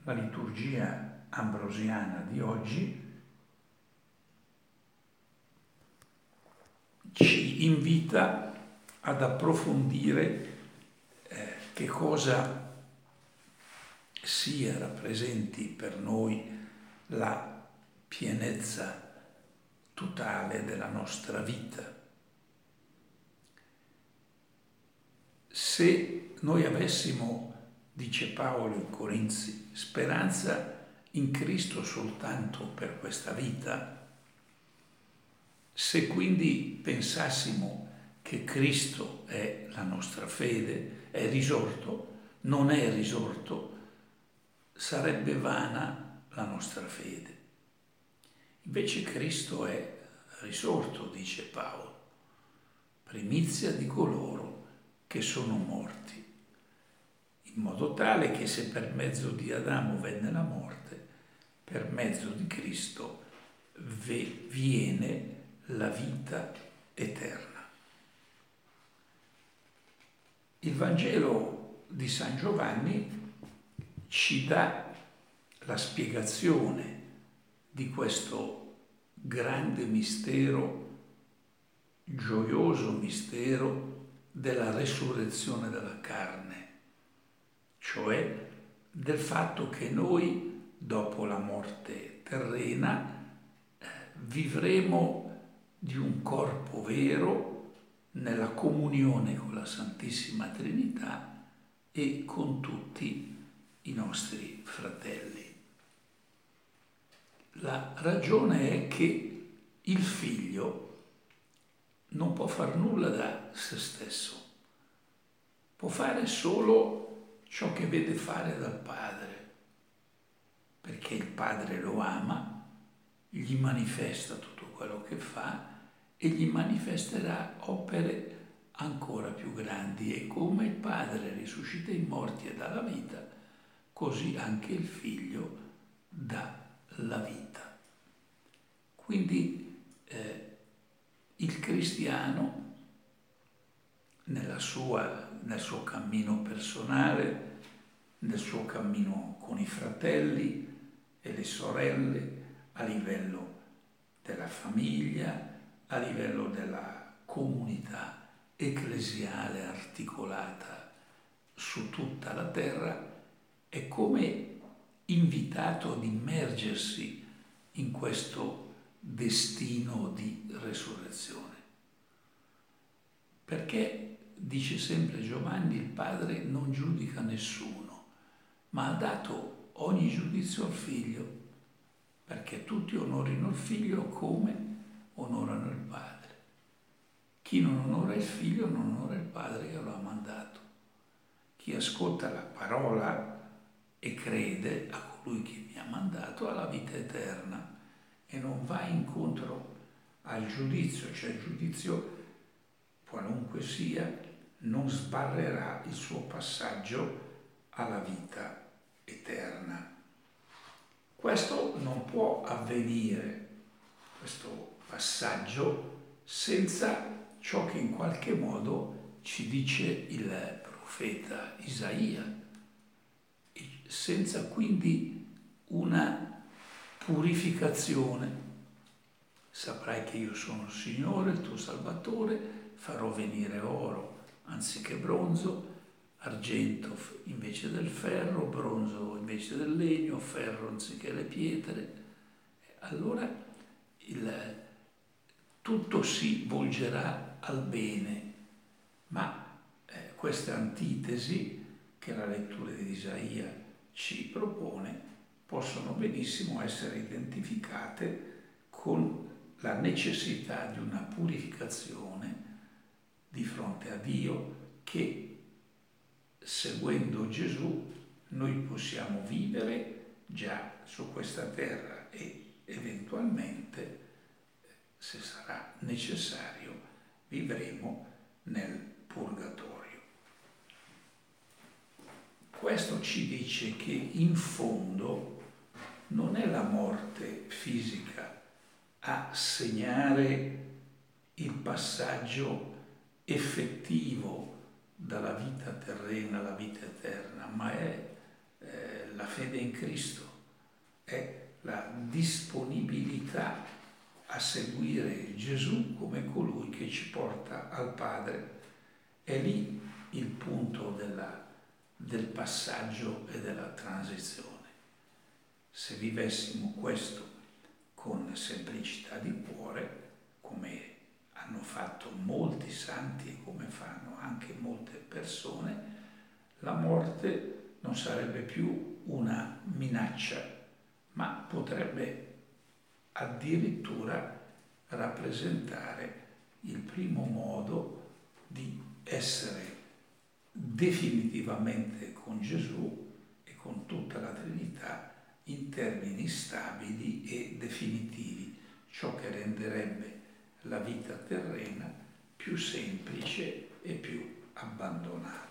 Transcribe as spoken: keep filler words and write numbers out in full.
la liturgia ambrosiana di oggi ci invita ad approfondire eh, che cosa sia rappresenti per noi la pienezza totale della nostra vita. Se noi avessimo, dice Paolo in Corinzi, speranza in Cristo soltanto per questa vita, se quindi pensassimo che Cristo è la nostra fede, è risorto, non è risorto, sarebbe vana la nostra fede. Invece Cristo è risorto, dice Paolo, primizia di coloro che sono morti, in modo tale che se per mezzo di Adamo venne la morte, per mezzo di Cristo viene la vita eterna. Il Vangelo di San Giovanni ci dà la spiegazione di questo grande mistero, gioioso mistero della resurrezione della carne, cioè del fatto che noi, dopo la morte terrena, eh, vivremo di un corpo vero nella comunione con la Santissima Trinità e con tutti i nostri fratelli. La ragione è che il Figlio non può far nulla da se stesso, può fare solo ciò che vede fare dal Padre, perché il Padre lo ama, gli manifesta tutto quello che fa e gli manifesterà opere ancora più grandi. E come il Padre risuscita i morti e dà la vita, così anche il Figlio dà la vita. Quindi eh, il cristiano nella sua, nel suo cammino personale, nel suo cammino con i fratelli e le sorelle, a livello della famiglia, a livello della comunità ecclesiale articolata su tutta la terra, è come invitato ad immergersi in questo destino di resurrezione. Perché, dice sempre Giovanni, il Padre non giudica nessuno, ma ha dato ogni giudizio al Figlio, perché tutti onorino il Figlio come onorano il Padre. Chi non onora il Figlio non onora il Padre che lo ha mandato. Chi ascolta la parola e crede a colui che mi ha mandato ha la vita eterna e non va incontro al giudizio, cioè il giudizio qualunque sia, non sbarrerà il suo passaggio alla vita eterna. Questo non può avvenire, questo passaggio, senza ciò che in qualche modo ci dice il profeta Isaia, senza quindi una purificazione. Saprai che io sono il Signore, il tuo Salvatore, farò venire oro anziché bronzo, argento invece del ferro, bronzo invece del legno, ferro anziché le pietre. Allora il, tutto si volgerà al bene, ma eh, queste antitesi che la lettura di Isaia ci propone possono benissimo essere identificate con la necessità di una purificazione di fronte a Dio che, seguendo Gesù, noi possiamo vivere già su questa terra e eventualmente, se sarà necessario, vivremo nel purgatorio. Questo ci dice che in fondo non è la morte fisica a segnare il passaggio effettivo dalla vita terrena alla vita eterna, ma è eh, la fede in Cristo, è la disponibilità a seguire Gesù come colui che ci porta al Padre. È lì il punto della, del passaggio e della transizione. Se vivessimo questo con semplicità di cuore, come hanno fatto molti santi e come fanno anche molte persone, la morte non sarebbe più una minaccia, ma potrebbe addirittura rappresentare il primo modo di essere definitivamente con Gesù e con tutta la Trinità in termini stabili e definitivi, ciò che renderebbe la vita terrena più semplice e più abbandonata.